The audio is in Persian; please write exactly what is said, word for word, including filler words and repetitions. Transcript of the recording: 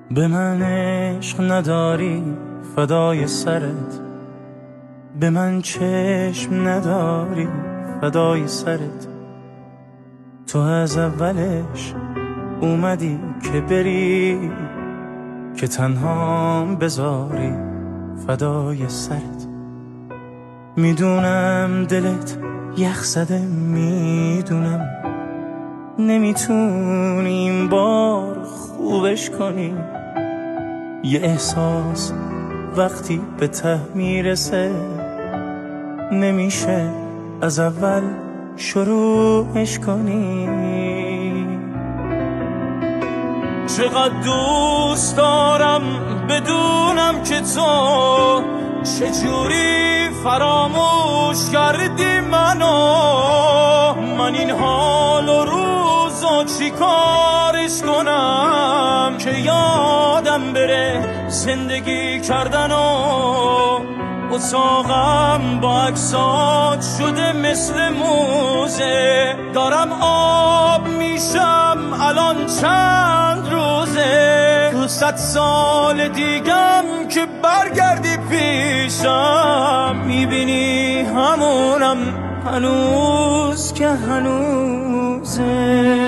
به من عشق نداری فدای سرت، به من چشم نداری فدای سرت. تو از اولش اومدی که بری، که تنها بذاری فدای سرت. میدونم دلت یخ زده، میدونم نمیتونی این بار خوبش کنی. یه احساس وقتی به ته میرسه نمیشه از اول شروعش کنی. چقدر دوست دارم بدونم که تو چجوری فراموش کردی منو. من این حال و روزو چی کارش کنم که یادم بره زندگی کردن و اتاقم با عکسات شده مثل موزه. دارم آب میشم الان چند روزه، تو صد سال دیگم که برگردی پیشم میبینی همونم هنوز که هنوزه.